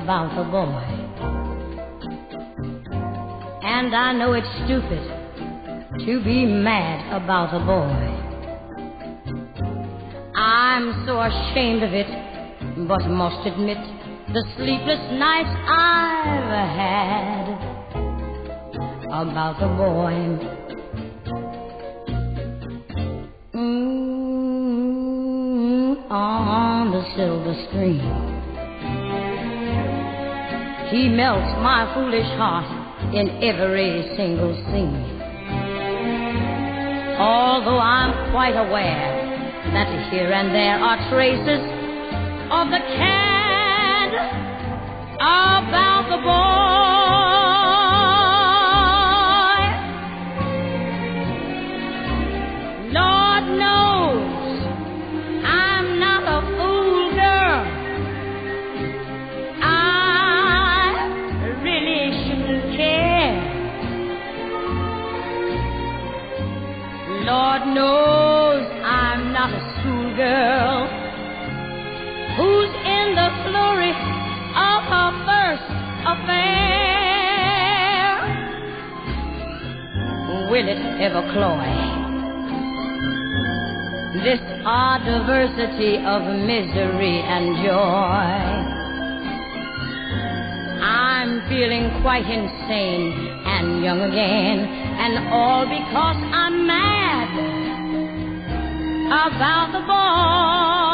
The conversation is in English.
about the boy. And I know it's stupid to be mad about the boy. I'm so ashamed of it, but must admit the sleepless nights I've had about the boy. On the silver stream, he melts my foolish heart in every single scene. Although I'm quite aware that here and there are traces of the cad about the boy. Lord knows I'm not a fool girl. I really shouldn't care. Lord knows I'm not a schoolgirl who's in the flurry of her first affair. Will it ever cloy this odd diversity of misery and joy? I'm feeling quite insane and young again, and all because I'm mad about the boy.